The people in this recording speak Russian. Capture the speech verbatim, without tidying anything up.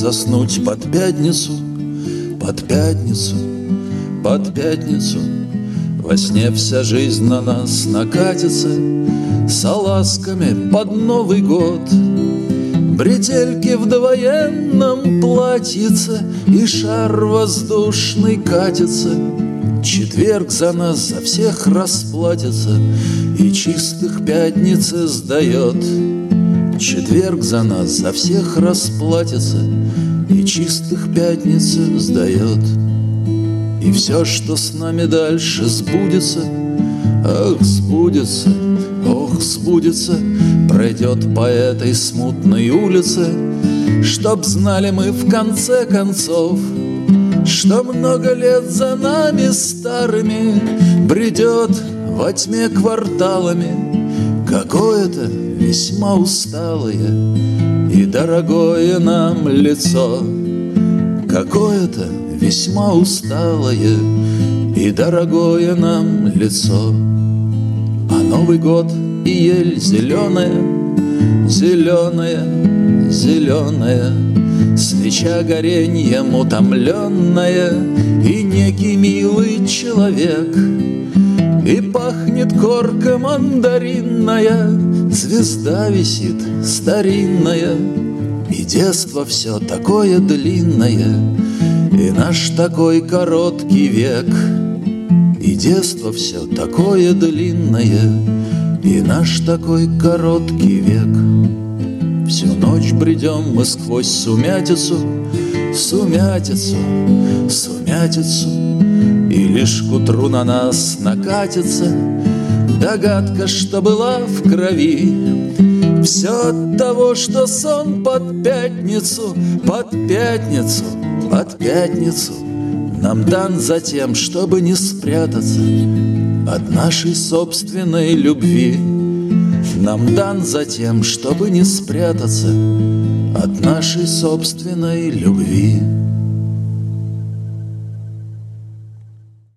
заснуть под пятницу, под пятницу, под пятницу. Во сне вся жизнь на нас накатится салазками под Новый год. Бретельки в довоенном платьице и шар воздушный катится. Четверг за нас за всех расплатится и чистых пятницы сдает. Четверг за нас за всех расплатится и чистых пятницы сдает. И все, что с нами дальше сбудется, ах, сбудется, ох, сбудется, пройдет по этой смутной улице, чтоб знали мы в конце концов, что много лет за нами старыми бредет во тьме кварталами какое-то весьма усталое и дорогое нам лицо. Какое-то весьма усталое и дорогое нам лицо. А Новый год и ель зеленая, зеленая, зеленая, свеча гореньем утомленная и некий милый человек. И пахнет корка мандаринная, звезда висит старинная, и детство все такое длинное, и наш такой короткий век. И детство все такое длинное, и наш такой короткий век. Всю ночь бредем мы сквозь сумятицу, сумятицу, сумятицу, и лишь к утру на нас накатится догадка, что была в крови. Все от того, что сон под пятницу, под пятницу, под пятницу нам дан за тем, чтобы не спрятаться от нашей собственной любви. Нам дан за тем, чтобы не спрятаться от нашей собственной любви.